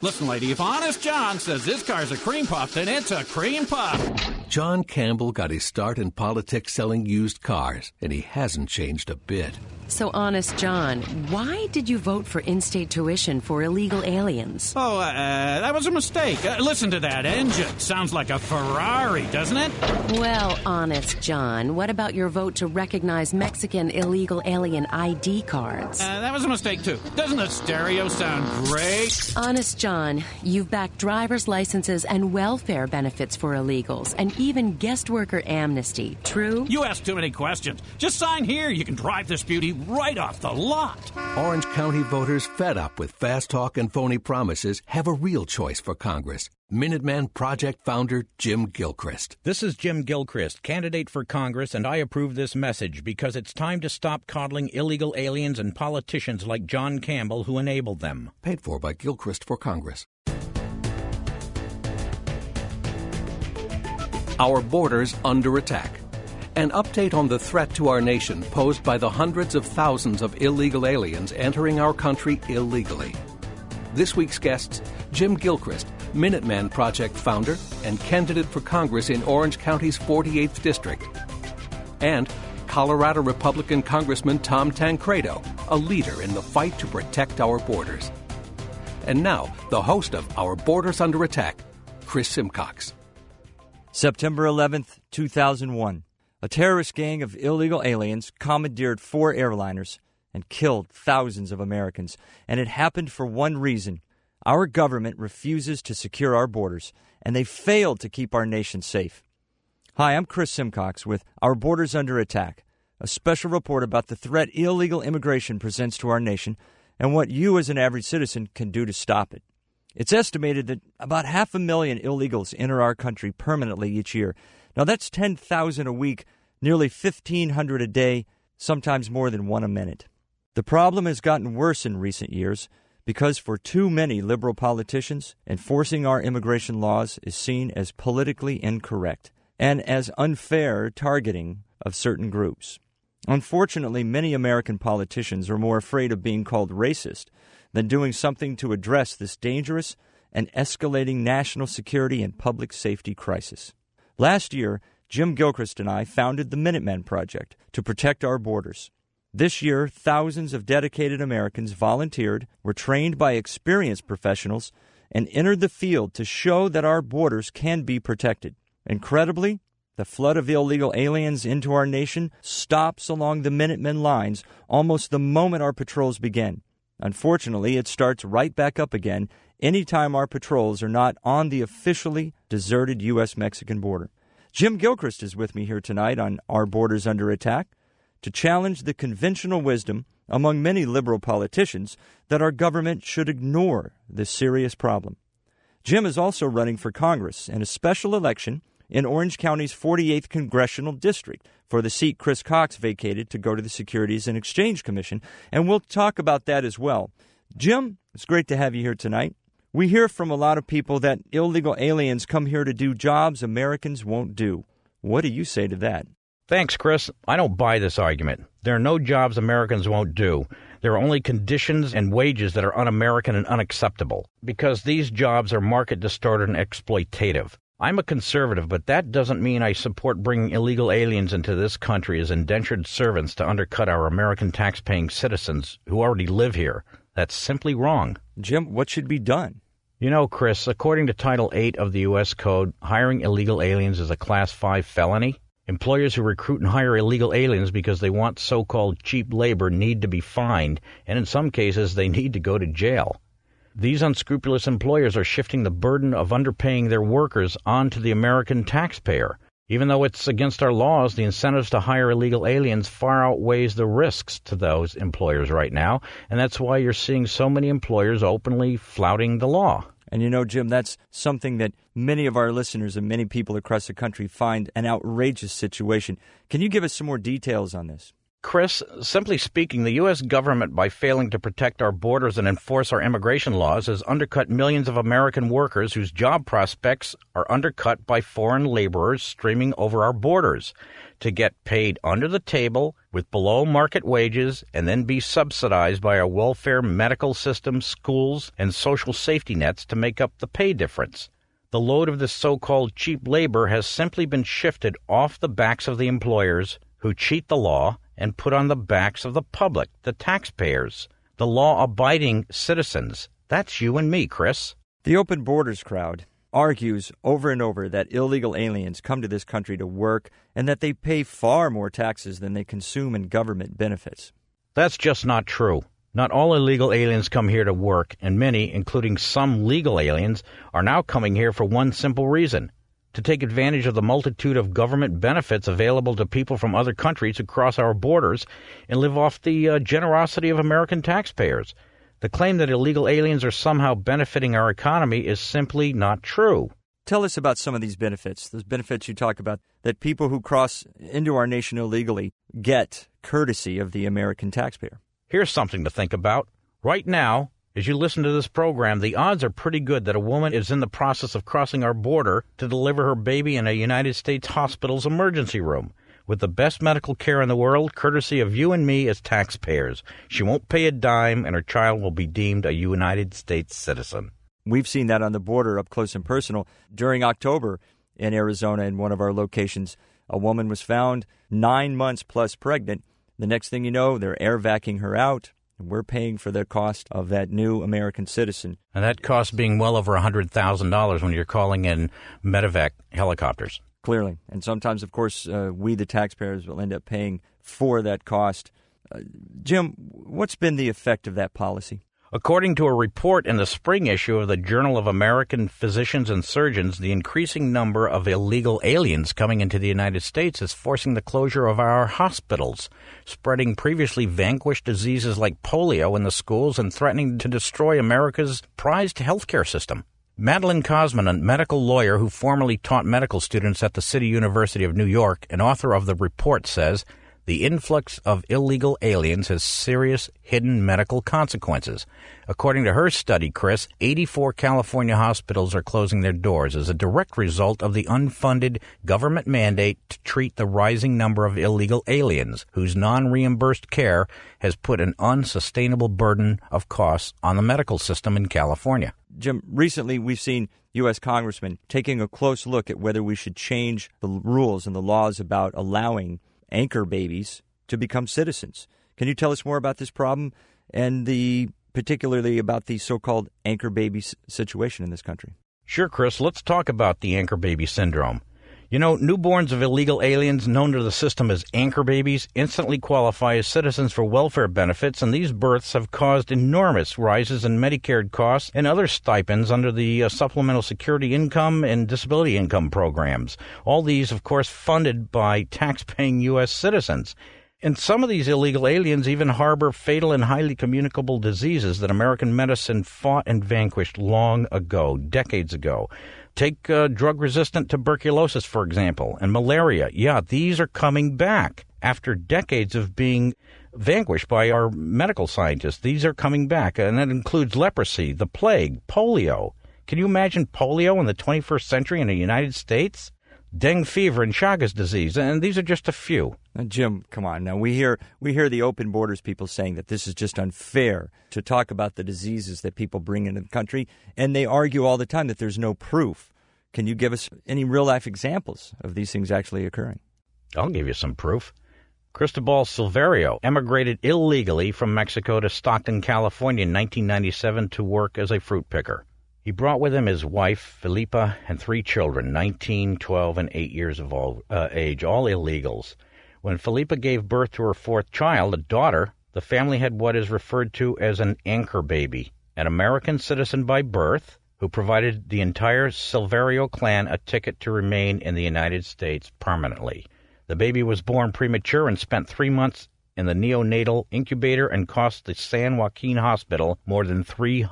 Listen, lady, if Honest John says this car's a cream puff, then it's a cream puff. John Campbell got his start in politics selling used cars, and he hasn't changed a bit. So, Honest John, why did you vote for in-state tuition for illegal aliens? Oh, that was a mistake. Listen to that engine. Sounds like a Ferrari, doesn't it? Well, Honest John, what about your vote to recognize Mexican illegal alien ID cards? That was a mistake, too. Doesn't the stereo sound great? Honest John, you've backed driver's licenses and welfare benefits for illegals, and even guest worker amnesty, true? You ask too many questions. Just sign here. You can drive this beauty right off the lot. Orange County voters fed up with fast talk and phony promises have a real choice for Congress. Minuteman Project founder Jim Gilchrist. This is Jim Gilchrist, candidate for Congress, and I approve this message because it's time to stop coddling illegal aliens and politicians like John Campbell who enabled them. Paid for by Gilchrist for Congress. Our borders under attack. An update on the threat to our nation posed by the hundreds of thousands of illegal aliens entering our country illegally. This week's guests, Jim Gilchrist, Minuteman Project founder and candidate for Congress in Orange County's 48th District, and Colorado Republican Congressman Tom Tancredo, a leader in the fight to protect our borders. And now, the host of Our Borders Under Attack, Chris Simcox. September 11th, 2001. A terrorist gang of illegal aliens commandeered 4 airliners and killed thousands of Americans. And it happened for one reason. Our government refuses to secure our borders, and they failed to keep our nation safe. Hi, I'm Chris Simcox with Our Borders Under Attack, a special report about the threat illegal immigration presents to our nation and what you as an average citizen can do to stop it. It's estimated that about 500,000 illegals enter our country permanently each year. Now, that's 10,000 a week, nearly 1,500 a day, sometimes more than one a minute. The problem has gotten worse in recent years because for too many liberal politicians, enforcing our immigration laws is seen as politically incorrect and as unfair targeting of certain groups. Unfortunately, many American politicians are more afraid of being called racist than doing something to address this dangerous and escalating national security and public safety crisis. Last year, Jim Gilchrist and I founded the Minuteman Project to protect our borders. This year, thousands of dedicated Americans volunteered, were trained by experienced professionals, and entered the field to show that our borders can be protected. Incredibly, the flood of illegal aliens into our nation stops along the Minutemen lines almost the moment our patrols begin. Unfortunately, it starts right back up again anytime our patrols are not on the officially deserted U.S.-Mexican border. Jim Gilchrist is with me here tonight on Our Borders Under Attack to challenge the conventional wisdom among many liberal politicians that our government should ignore this serious problem. Jim is also running for Congress in a special election in Orange County's 48th Congressional District for the seat Chris Cox vacated to go to the Securities and Exchange Commission, and we'll talk about that as well. Jim, it's great to have you here tonight. We hear from a lot of people that illegal aliens come here to do jobs Americans won't do. What do you say to that? Thanks, Chris. I don't buy this argument. There are no jobs Americans won't do. There are only conditions and wages that are un-American and unacceptable, because these jobs are market-distorted and exploitative. I'm a conservative, but that doesn't mean I support bringing illegal aliens into this country as indentured servants to undercut our American tax-paying citizens who already live here. That's simply wrong. Jim, what should be done? You know, Chris, according to Title 8 of the U.S. Code, hiring illegal aliens is a Class 5 felony. Employers who recruit and hire illegal aliens because they want so-called cheap labor need to be fined, and in some cases they need to go to jail. These unscrupulous employers are shifting the burden of underpaying their workers onto the American taxpayer. Even though it's against our laws, the incentives to hire illegal aliens far outweighs the risks to those employers right now, and that's why you're seeing so many employers openly flouting the law. And you know, Jim, that's something that many of our listeners and many people across the country find an outrageous situation. Can you give us some more details on this? Chris, simply speaking, the U.S. government, by failing to protect our borders and enforce our immigration laws, has undercut millions of American workers whose job prospects are undercut by foreign laborers streaming over our borders. to get paid under the table with below market wages and then be subsidized by our welfare, medical system, schools, and social safety nets to make up the pay difference. The load of this so-called cheap labor has simply been shifted off the backs of the employers who cheat the law and put on the backs of the public, the taxpayers, the law-abiding citizens. That's you and me, Chris. The open borders crowd argues over and over that illegal aliens come to this country to work and that they pay far more taxes than they consume in government benefits. That's just not true. Not all illegal aliens come here to work, and many, including some legal aliens, are now coming here for one simple reason: to take advantage of the multitude of government benefits available to people from other countries who cross our borders and live off the generosity of American taxpayers. The claim that illegal aliens are somehow benefiting our economy is simply not true. Tell us about some of these benefits, those benefits you talk about, that people who cross into our nation illegally get courtesy of the American taxpayer. Here's something to think about. Right now, as you listen to this program, the odds are pretty good that a woman is in the process of crossing our border to deliver her baby in a United States hospital's emergency room, with the best medical care in the world, courtesy of you and me as taxpayers. She won't pay a dime, and her child will be deemed a United States citizen. We've seen that on the border up close and personal. During October in Arizona, in one of our locations, a woman was found 9 months plus pregnant. The next thing you know, they're air vacuuming her out, and we're paying for the cost of that new American citizen. And that cost being well over $100,000 when you're calling in medevac helicopters. Clearly. And sometimes, of course, we, the taxpayers, will end up paying for that cost. Jim, what's been the effect of that policy? According to a report in the spring issue of the Journal of American Physicians and Surgeons, the increasing number of illegal aliens coming into the United States is forcing the closure of our hospitals, spreading previously vanquished diseases like polio in the schools and threatening to destroy America's prized healthcare system. Madeline Cosman, a medical lawyer who formerly taught medical students at the City University of New York and author of the report, says the influx of illegal aliens has serious hidden medical consequences. According to her study, Chris, 84 California hospitals are closing their doors as a direct result of the unfunded government mandate to treat the rising number of illegal aliens, whose non-reimbursed care has put an unsustainable burden of costs on the medical system in California. Jim, recently we've seen U.S. congressmen taking a close look at whether we should change the rules and the laws about allowing anchor babies to become citizens. Can you tell us more about this problem and particularly about the so-called anchor baby situation in this country? Sure, Chris. Let's talk about the anchor baby syndrome. You know, newborns of illegal aliens known to the system as anchor babies instantly qualify as citizens for welfare benefits, and these births have caused enormous rises in Medicare costs and other stipends under the Supplemental Security Income and Disability Income programs. All these, of course, funded by tax-paying U.S. citizens. And some of these illegal aliens even harbor fatal and highly communicable diseases that American medicine fought and vanquished long ago, decades ago. Take drug-resistant tuberculosis, for example, and malaria. Yeah, these are coming back after decades of being vanquished by our medical scientists. These are coming back, and that includes leprosy, the plague, polio. Can you imagine polio in the 21st century in the United States? Dengue fever and Chagas disease, and these are just a few. Now, Jim, come on. Now, we hear the open borders people saying that this is just unfair to talk about the diseases that people bring into the country, and they argue all the time that there's no proof. Can you give us any real-life examples of these things actually occurring? I'll give you some proof. Cristobal Silverio emigrated illegally from Mexico to Stockton, California in 1997 to work as a fruit picker. He brought with him his wife, Felipa, and 3 children, 19, 12, and 8 years of age, all illegals. When Felipa gave birth to her 4th child, a daughter, the family had what is referred to as an anchor baby, an American citizen by birth who provided the entire Silverio clan a ticket to remain in the United States permanently. The baby was born premature and spent 3 months in the neonatal incubator and cost the San Joaquin Hospital more than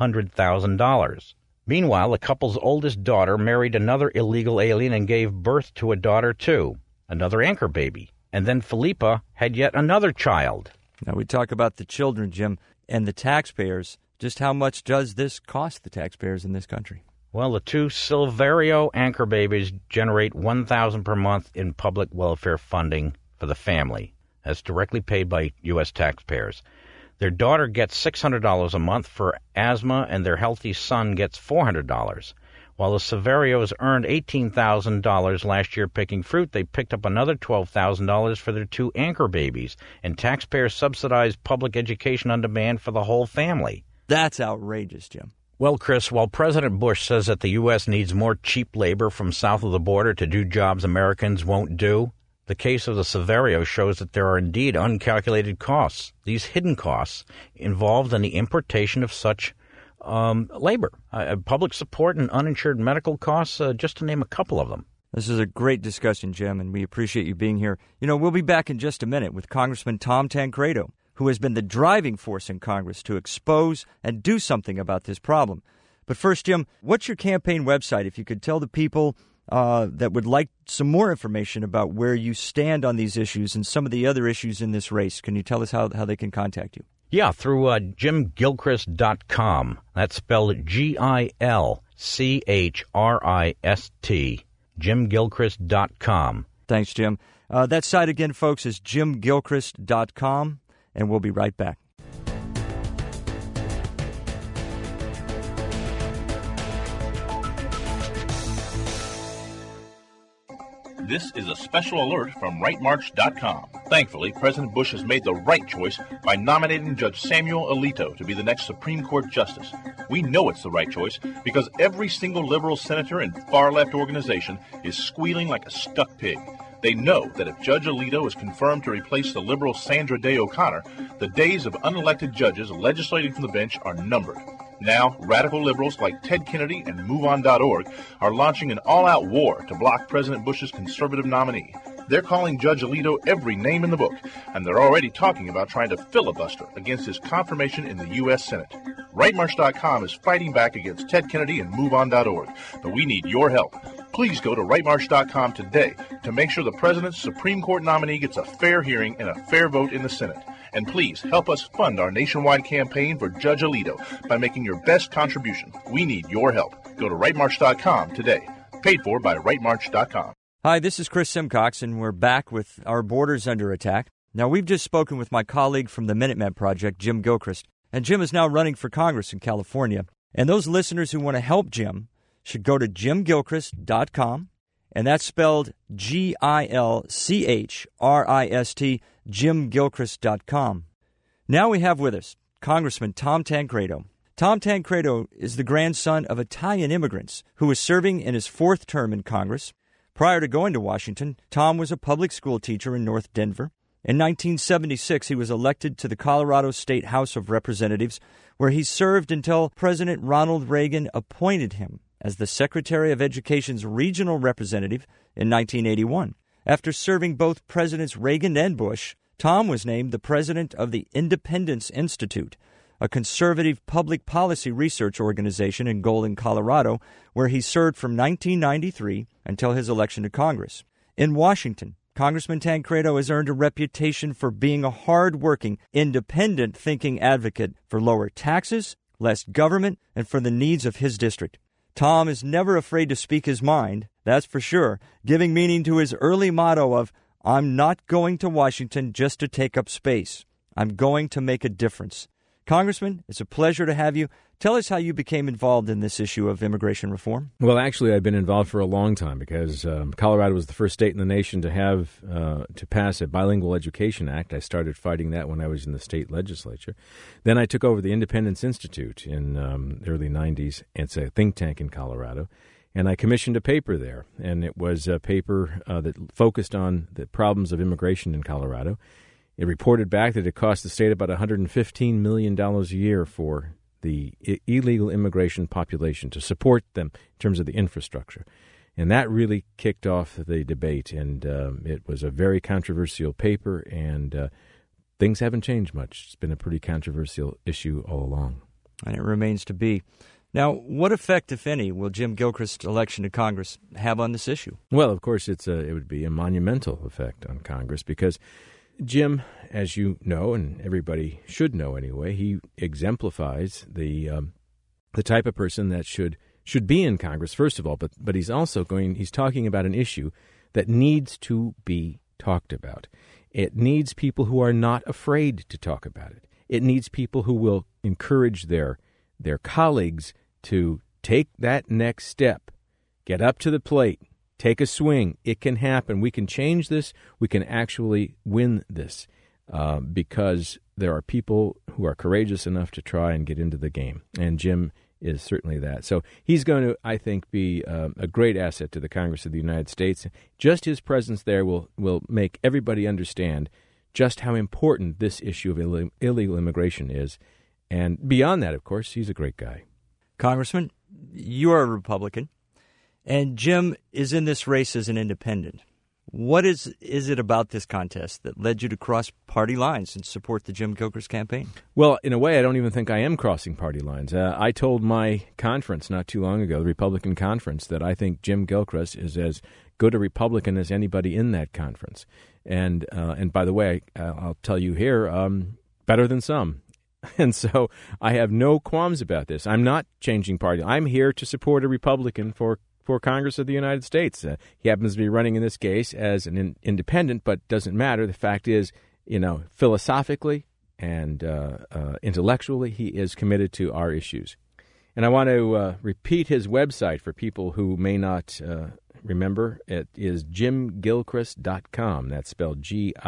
$300,000. Meanwhile, the couple's oldest daughter married another illegal alien and gave birth to a daughter, too, another anchor baby. And then Felipa had yet another child. Now, we talk about the children, Jim, and the taxpayers. Just how much does this cost the taxpayers in this country? Well, the 2 Silverio anchor babies generate $1,000 per month in public welfare funding for the family. That's directly paid by U.S. taxpayers. Their daughter gets $600 a month for asthma, and their healthy son gets $400. While the Severios earned $18,000 last year picking fruit, they picked up another $12,000 for their 2 anchor babies, and taxpayers subsidized public education on demand for the whole family. That's outrageous, Jim. Well, Chris, while President Bush says that the U.S. needs more cheap labor from south of the border to do jobs Americans won't do, the case of the Severio shows that there are indeed uncalculated costs, these hidden costs, involved in the importation of such labor, public support and uninsured medical costs, just to name a couple of them. This is a great discussion, Jim, and we appreciate you being here. You know, we'll be back in just a minute with Congressman Tom Tancredo, who has been the driving force in Congress to expose and do something about this problem. But first, Jim, what's your campaign website? If you could tell the people that would like some more information about where you stand on these issues and some of the other issues in this race, can you tell us how they can contact you? Yeah, through JimGilchrist.com. That's spelled GILCHRIST, JimGilchrist.com. Thanks, Jim. That site again, folks, is JimGilchrist.com, and we'll be right back. This is a special alert from RightMarch.com. Thankfully, President Bush has made the right choice by nominating Judge Samuel Alito to be the next Supreme Court Justice. We know it's the right choice because every single liberal senator and far-left organization is squealing like a stuck pig. They know that if Judge Alito is confirmed to replace the liberal Sandra Day O'Connor, the days of unelected judges legislating from the bench are numbered. Now, radical liberals like Ted Kennedy and MoveOn.org are launching an all-out war to block President Bush's conservative nominee. They're calling Judge Alito every name in the book, and they're already talking about trying to filibuster against his confirmation in the U.S. Senate. RightMarch.com is fighting back against Ted Kennedy and MoveOn.org, but we need your help. Please go to RightMarch.com today to make sure the President's Supreme Court nominee gets a fair hearing and a fair vote in the Senate. And please help us fund our nationwide campaign for Judge Alito by making your best contribution. We need your help. Go to RightMarch.com today. Paid for by RightMarch.com. Hi, this is Chris Simcox, and we're back with our borders under attack. Now, we've just spoken with my colleague from the Minuteman Project, Jim Gilchrist, and Jim is now running for Congress in California. And those listeners who want to help Jim should go to JimGilchrist.com, and that's spelled GILCHRIST, JimGilchrist.com. Now we have with us Congressman Tom Tancredo. Tom Tancredo is the grandson of Italian immigrants who is serving in his 4th term in Congress. Prior to going to Washington, Tom was a public school teacher in North Denver. In 1976, he was elected to the Colorado State House of Representatives, where he served until President Ronald Reagan appointed him as the Secretary of Education's regional representative in 1981. After serving both Presidents Reagan and Bush, Tom was named the president of the Independence Institute, a conservative public policy research organization in Golden, Colorado, where he served from 1993 until his election to Congress. In Washington, Congressman Tancredo has earned a reputation for being a hard-working, independent-thinking advocate for lower taxes, less government, and for the needs of his district. Tom is never afraid to speak his mind, that's for sure, giving meaning to his early motto of, "I'm not going to Washington just to take up space. I'm going to make a difference." Congressman, it's a pleasure to have you. Tell us how you became involved in this issue of immigration reform. Well, actually, I've been involved for a long time because Colorado was the first state in the nation to have to pass a bilingual education act. I started fighting that when I was in the state legislature. Then I took over the Independence Institute in the early 90s. It's a think tank in Colorado. And I commissioned a paper there, and it was a paper that focused on the problems of immigration in Colorado. It reported back that it cost the state about $115 million a year for the illegal immigration population to support them in terms of the infrastructure. And that really kicked off the debate, and it was a very controversial paper, and things haven't changed much. It's been a pretty controversial issue all along. And it remains to be. Now, what effect, if any, will Jim Gilchrist's election to Congress have on this issue? Well, of course, it would be a monumental effect on Congress because Jim, as you know, and everybody should know anyway, he exemplifies the type of person that should be in Congress, first of all, but he's also he's talking about an issue that needs to be talked about. It needs people who are not afraid to talk about it. It needs people who will encourage their colleagues to take that next step, get up to the plate, take a swing. It can happen. We can change this. We can actually win this because there are people who are courageous enough to try and get into the game. And Jim is certainly that. So he's going to, I think, be a great asset to the Congress of the United States. Just his presence there will make everybody understand just how important this issue of illegal immigration is. And beyond that, of course, he's a great guy. Congressman, you are a Republican, and Jim is in this race as an independent. What is it about this contest that led you to cross party lines and support the Jim Gilchrist campaign? Well, in a way, I don't even think I am crossing party lines. I told my conference not too long ago, the Republican conference, that I think Jim Gilchrist is as good a Republican as anybody in that conference. And by the way, I'll tell you here, better than some. And so I have no qualms about this. I'm not changing party. I'm here to support a Republican for Congress of the United States. He happens to be running in this case as an independent, but doesn't matter. The fact is, philosophically and intellectually, he is committed to our issues. And I want to repeat his website for people who may not remember. It is jimgilchrist.com. That's spelled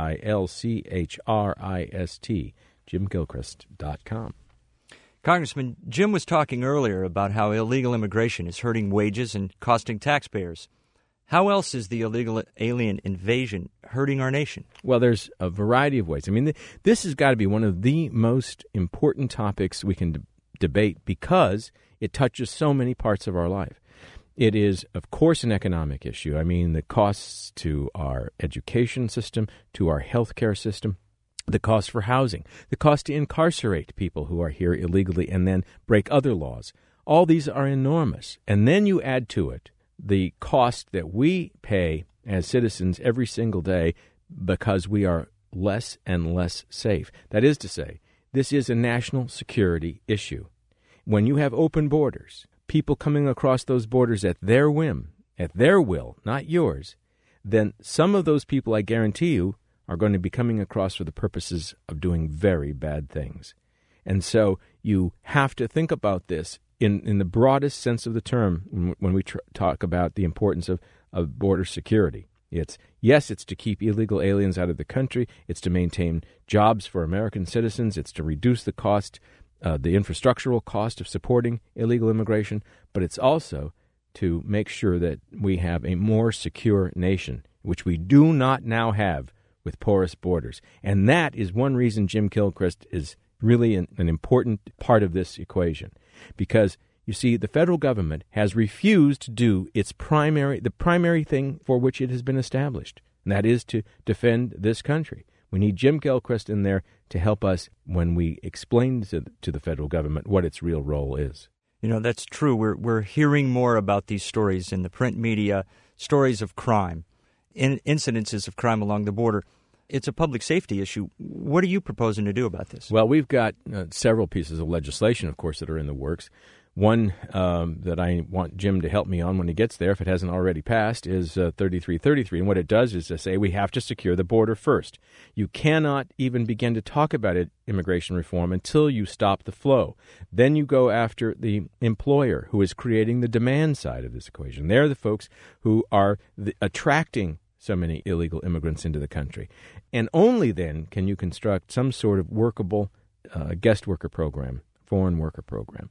GILCHRIST, jimgilchrist.com. Congressman, Jim was talking earlier about how illegal immigration is hurting wages and costing taxpayers. How else is the illegal alien invasion hurting our nation? Well, there's a variety of ways. I mean, this has got to be one of the most important topics we can debate because it touches so many parts of our life. It is, of course, an economic issue. I mean, the costs to our education system, to our healthcare system, the cost for housing, the cost to incarcerate people who are here illegally and then break other laws. All these are enormous. And then you add to it the cost that we pay as citizens every single day because we are less and less safe. That is to say, this is a national security issue. When you have open borders, people coming across those borders at their whim, at their will, not yours, then some of those people, I guarantee you, are going to be coming across for the purposes of doing very bad things. And so you have to think about this in the broadest sense of the term when we talk about the importance of border security. It's to keep illegal aliens out of the country. It's to maintain jobs for American citizens. It's to reduce the cost, the infrastructural cost of supporting illegal immigration. But it's also to make sure that we have a more secure nation, which we do not now have with porous borders. And that is one reason Jim Gilchrist is really an important part of this equation. Because, you see, the federal government has refused to do the primary thing for which it has been established, and that is to defend this country. We need Jim Gilchrist in there to help us when we explain to the federal government what its real role is. That's true. We're hearing more about these stories in the print media, stories of crime, incidences of crime along the border. It's a public safety issue. What are you proposing to do about this? Well, we've got several pieces of legislation, of course, that are in the works. One that I want Jim to help me on when he gets there, if it hasn't already passed, is 3333. And what it does is to say we have to secure the border first. You cannot even begin to talk about immigration reform until you stop the flow. Then you go after the employer who is creating the demand side of this equation. They're the folks who are attracting so many illegal immigrants into the country. And only then can you construct some sort of workable guest worker program, foreign worker program.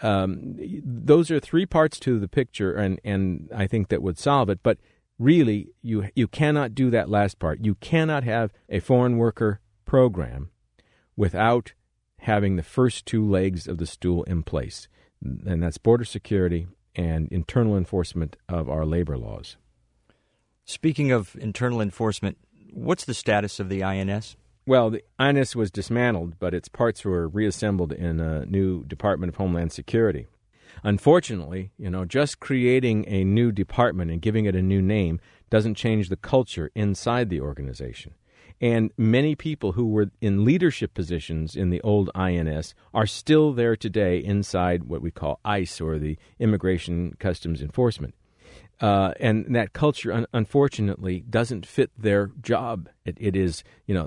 Those are three parts to the picture, and I think that would solve it. But really, you cannot do that last part. You cannot have a foreign worker program without having the first two legs of the stool in place, and that's border security and internal enforcement of our labor laws. Speaking of internal enforcement, what's the status of the INS? Well, the INS was dismantled, but its parts were reassembled in a new Department of Homeland Security. Unfortunately, just creating a new department and giving it a new name doesn't change the culture inside the organization. And many people who were in leadership positions in the old INS are still there today inside what we call ICE, or the Immigration Customs Enforcement. And that culture, unfortunately, doesn't fit their job. It is,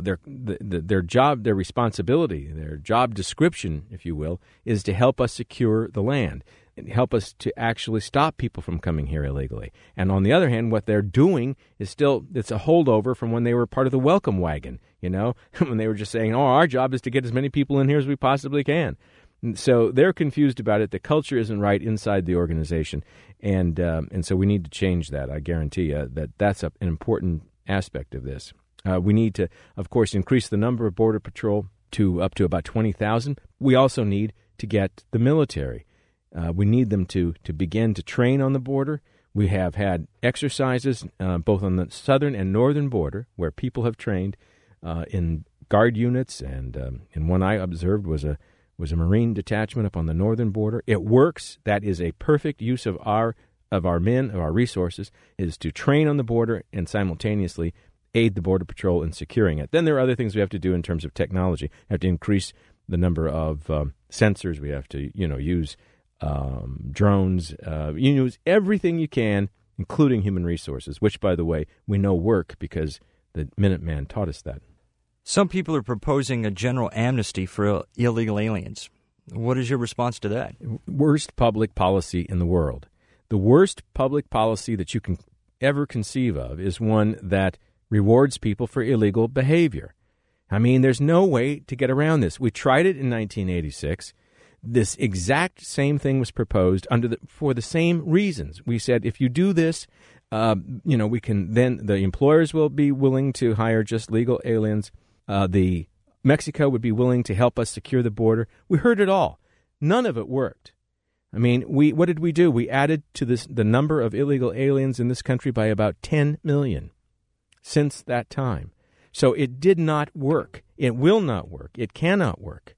their job, their responsibility, their job description, if you will, is to help us secure the land and help us to actually stop people from coming here illegally. And on the other hand, what they're doing is it's a holdover from when they were part of the welcome wagon, when they were just saying, our job is to get as many people in here as we possibly can. And so they're confused about it. The culture isn't right inside the organization, and so we need to change that. I guarantee you that's an important aspect of this. We need to, of course, increase the number of Border Patrol to up to about 20,000. We also need to get the military. We need them to begin to train on the border. We have had exercises both on the southern and northern border where people have trained in guard units, and one I observed was a Marine detachment up on the northern border. It works. That is a perfect use of our men, of our resources, is to train on the border and simultaneously aid the Border Patrol in securing it. Then there are other things we have to do in terms of technology. We have to increase the number of sensors. We have to, use drones. Use everything you can, including human resources, which, by the way, we know work because the Minuteman taught us that. Some people are proposing a general amnesty for illegal aliens. What is your response to that? Worst public policy in the world. The worst public policy that you can ever conceive of is one that rewards people for illegal behavior. I mean, there's no way to get around this. We tried it in 1986. This exact same thing was proposed for the same reasons. We said, if you do this, we can then the employers will be willing to hire just legal aliens. The Mexico would be willing to help us secure the border. We heard it all. None of it worked. I mean, what did we do? We added to the number of illegal aliens in this country by about 10 million since that time. So it did not work. It will not work. It cannot work.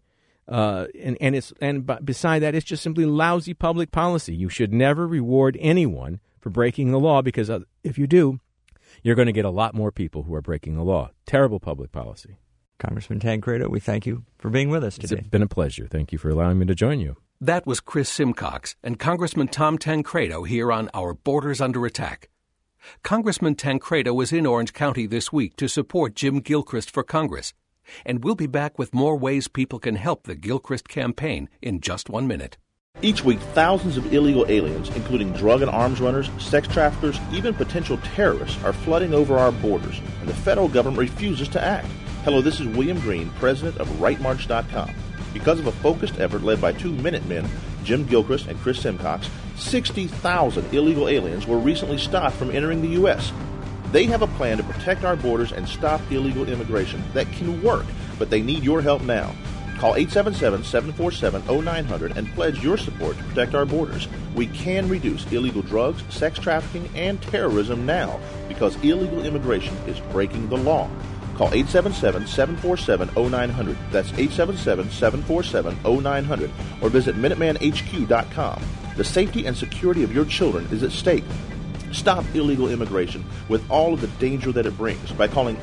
And beside that, it's just simply lousy public policy. You should never reward anyone for breaking the law, because if you do, you're going to get a lot more people who are breaking the law. Terrible public policy. Congressman Tancredo, we thank you for being with us today. It's been a pleasure. Thank you for allowing me to join you. That was Chris Simcox and Congressman Tom Tancredo here on Our Borders Under Attack. Congressman Tancredo was in Orange County this week to support Jim Gilchrist for Congress. And we'll be back with more ways people can help the Gilchrist campaign in just 1 minute. Each week, thousands of illegal aliens, including drug and arms runners, sex traffickers, even potential terrorists, are flooding over our borders, and the federal government refuses to act. Hello, this is William Green, president of RightMarch.com. Because of a focused effort led by two Minutemen, Jim Gilchrist and Chris Simcox, 60,000 illegal aliens were recently stopped from entering the U.S. They have a plan to protect our borders and stop illegal immigration that can work, but they need your help now. Call 877-747-0900 and pledge your support to protect our borders. We can reduce illegal drugs, sex trafficking, and terrorism now because illegal immigration is breaking the law. Call 877-747-0900. That's 877-747-0900. Or visit MinutemanHQ.com. The safety and security of your children is at stake. Stop illegal immigration with all of the danger that it brings by calling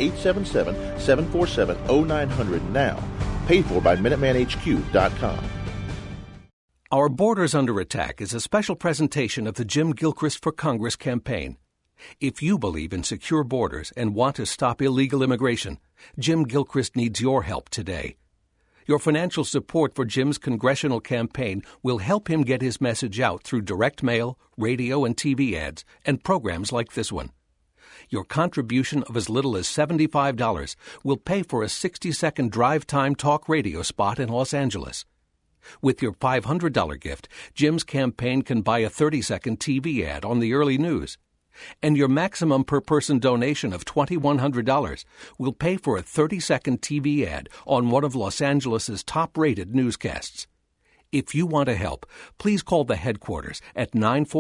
877-747-0900 now. Paid for by MinutemanHQ.com. Our Borders Under Attack is a special presentation of the Jim Gilchrist for Congress campaign. If you believe in secure borders and want to stop illegal immigration, Jim Gilchrist needs your help today. Your financial support for Jim's congressional campaign will help him get his message out through direct mail, radio and TV ads, and programs like this one. Your contribution of as little as $75 will pay for a 60-second drive time talk radio spot in Los Angeles. With your $500 gift, Jim's campaign can buy a 30-second TV ad on the early news. And your maximum per-person donation of $2,100 will pay for a 30-second TV ad on one of Los Angeles' top-rated newscasts. If you want to help, please call the headquarters at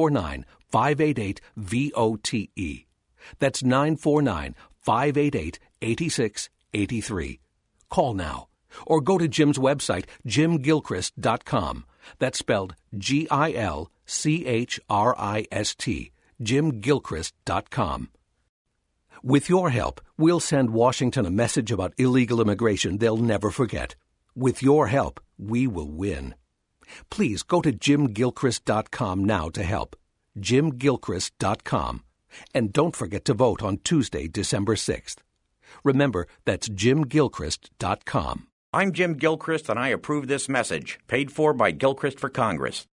949-588-VOTE. That's 949-588-8683. Call now. Or go to Jim's website, jimgilchrist.com. That's spelled Gilchrist, jimgilchrist.com. With your help, we'll send Washington a message about illegal immigration they'll never forget. With your help, we will win. Please go to jimgilchrist.com now to help. jimgilchrist.com. And don't forget to vote on Tuesday, December 6th. Remember, that's jimgilchrist.com. I'm Jim Gilchrist, and I approve this message, paid for by Gilchrist for Congress.